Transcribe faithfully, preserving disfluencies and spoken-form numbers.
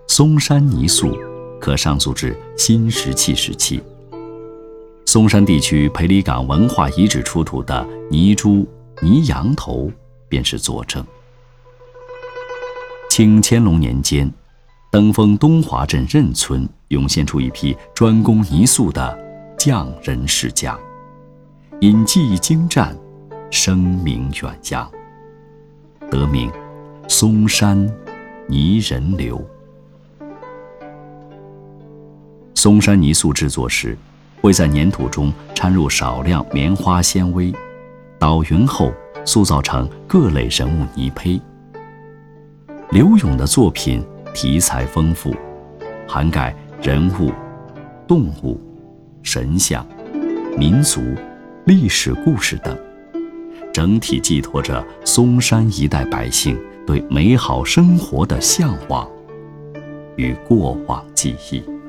松山泥塑可上溯至新石器时期。松山地区裴李岗文化遗址出土的泥猪、泥羊头便是佐证。清乾隆年间，登封东华镇任村涌现出一批专攻泥塑的匠人世家，因技艺精湛，声名远扬，得名松山泥人流。松山泥塑制作时，会在粘土中掺入少量棉花纤维，捣匀后塑造成各类人物泥胚。刘永的作品题材丰富，涵盖人物、动物、神像、民族、历史故事等，整体寄托着松山一带百姓对美好生活的向往与过往记忆。